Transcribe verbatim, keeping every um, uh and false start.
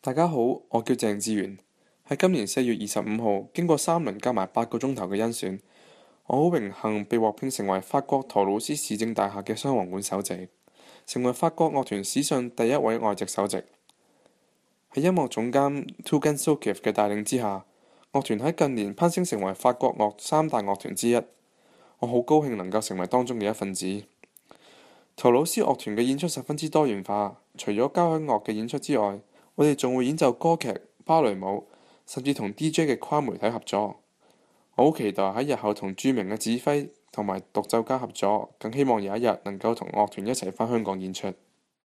大家好，我叫鄭志源，喺今年四月二十五號，經過三輪加埋八個鐘頭嘅甄選，我好榮幸被獲聘成為法國圖魯斯市政大廈嘅雙簧管首席，成為法國樂團史上第一位外籍首席。喺音樂總監 Tougan Soukieff 嘅帶領之下，樂團喺近年攀升成為法國樂三大樂團之一。我好高興能夠成為當中嘅一份子。圖魯斯樂團嘅演出十分之多元化，除咗交響樂嘅演出之外，我哋仲會演奏歌劇、芭蕾舞，甚至同 D J 嘅跨媒體合作。我好期待喺日後同著名嘅指揮同埋獨奏家合作，更希望有一日能夠同樂團一齊返香港演出。